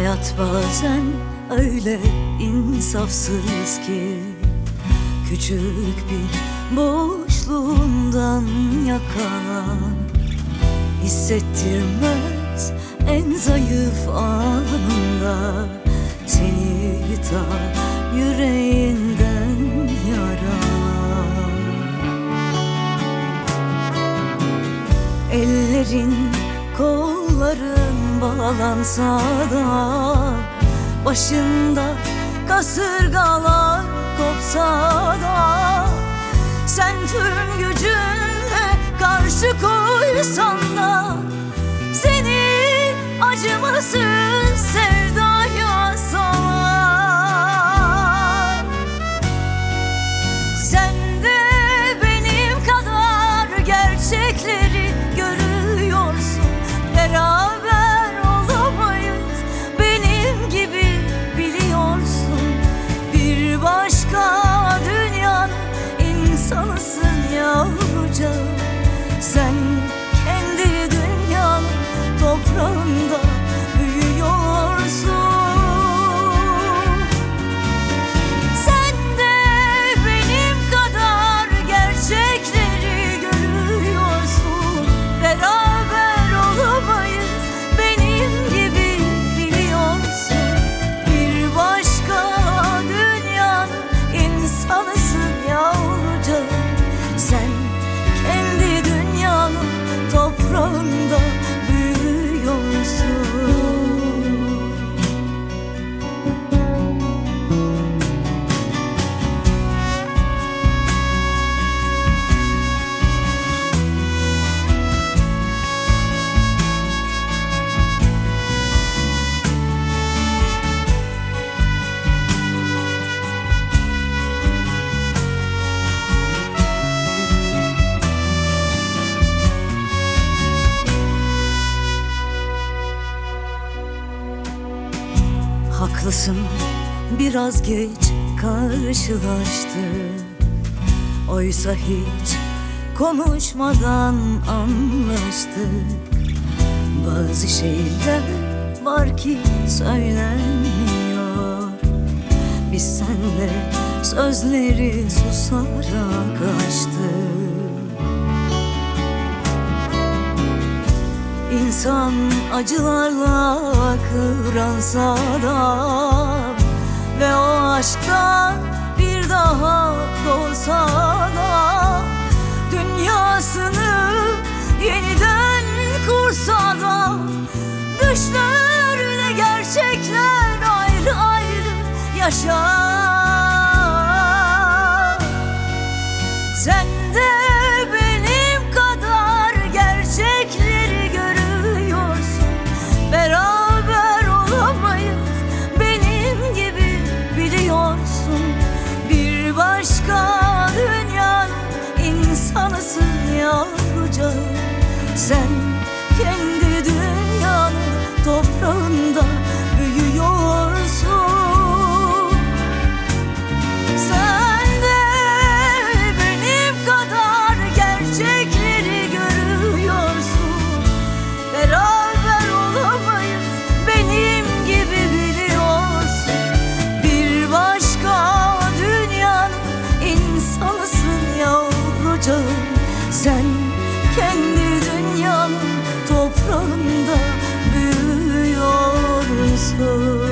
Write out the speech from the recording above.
Hayat bazen öyle insafsız ki küçük bir boşluğundan yakalar, hissettirmez en zayıf anında, seni yutar yüreğinden yaralar. Ellerin kolların bağlansa da, başında kasırgalar kopsa da, sen tüm gücünle karşı koysan da, seni acımasız sevdaya salar. Sen de benim kadar gerçekleri görüyorsun. Beraber olamayız, benim gibi biliyorsun. Bir başka dünyanın insanısın yavrucağım. Sen kendi dünyanın toprağında büyüyorsun. Sen de benim kadar gerçekleri görüyorsun. Beraber olamayız, benim gibi biliyorsun. Bir başka dünyanın insanısın yavrucağım. Sen kendi dünyanın toprağında büyüyorsun. Haklısın, biraz geç karşılaştık. Oysa hiç konuşmadan anlaştık. Bazı şeyler var ki söylenmiyor. Biz seninle sözleri susarak açtık. İnsan acılarla kıvransa da ve o aşktan bir daha doğsa da, dünyasını yeniden kursa da, düşlerle gerçekler ayrı ayrı yaşar. Sen de benim kadar gerçekleri görüyorsun. Beraber olamayız, benim gibi biliyorsun. Bir başka dünyanın insanısın yavrucağım. Sen kendi dünyanın toprağında büyüyorsun. Sen de benim kadar gerçekleri görüyorsun. Beraber olamayız, benim gibi biliyorsun. Bir başka dünyanın insanısın yavrucağım. Sen kendi dünyanın toprağında büyüyorsun.